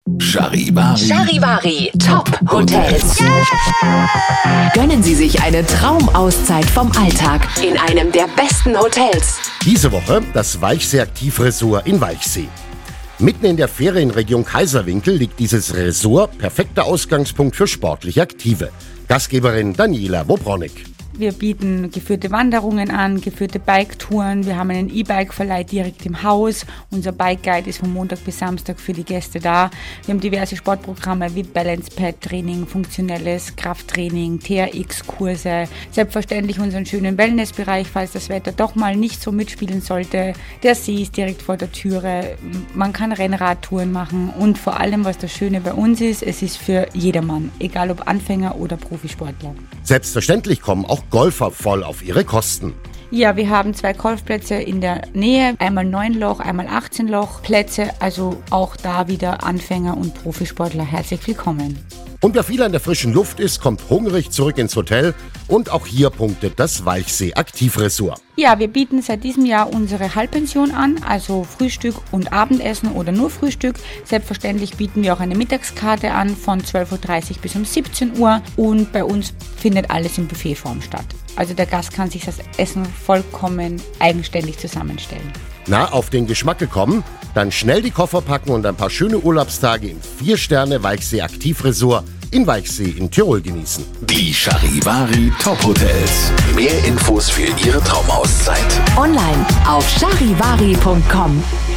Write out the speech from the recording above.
Charivari Top Hotels. Gönnen Sie sich eine Traumauszeit vom Alltag in einem der besten Hotels. Diese Woche das Weichsee Aktivresort in Weichsee. Mitten in der Ferienregion Kaiserwinkel liegt dieses Resort, perfekter Ausgangspunkt für sportlich Aktive. Gastgeberin Daniela Wobronik. Wir bieten geführte Wanderungen an, geführte Biketouren. Wir haben einen E-Bike-Verleih direkt im Haus. Unser Bike-Guide ist von Montag bis Samstag für die Gäste da. Wir haben diverse Sportprogramme wie Balance-Pad-Training, funktionelles Krafttraining, TRX-Kurse. Selbstverständlich unseren schönen Wellnessbereich, falls das Wetter doch mal nicht so mitspielen sollte. Der See ist direkt vor der Türe. Man kann Rennradtouren machen. Und vor allem, was das Schöne bei uns ist, es ist für jedermann, egal ob Anfänger oder Profisportler. Selbstverständlich kommen auch Golfer voll auf ihre Kosten. Ja, wir haben 2 Golfplätze in der Nähe, einmal 9 Loch, einmal 18 Loch Plätze, also auch da wieder Anfänger und Profisportler herzlich willkommen. Und wer viel an der frischen Luft ist, kommt hungrig zurück ins Hotel und auch hier punktet das Weichsee Aktivresort. Ja, wir bieten seit diesem Jahr unsere Halbpension an, also Frühstück und Abendessen oder nur Frühstück. Selbstverständlich bieten wir auch eine Mittagskarte an von 12.30 Uhr bis um 17 Uhr und bei uns findet alles in Buffetform statt. Also der Gast kann sich das Essen vollkommen eigenständig zusammenstellen. Na, auf den Geschmack gekommen? Dann schnell die Koffer packen und ein paar schöne Urlaubstage im 4-Sterne Weichsee Aktivresort in Weichsee in Tirol genießen. Die Charivari Top Hotels. Mehr Infos für Ihre Traumauszeit Online auf charivari.com.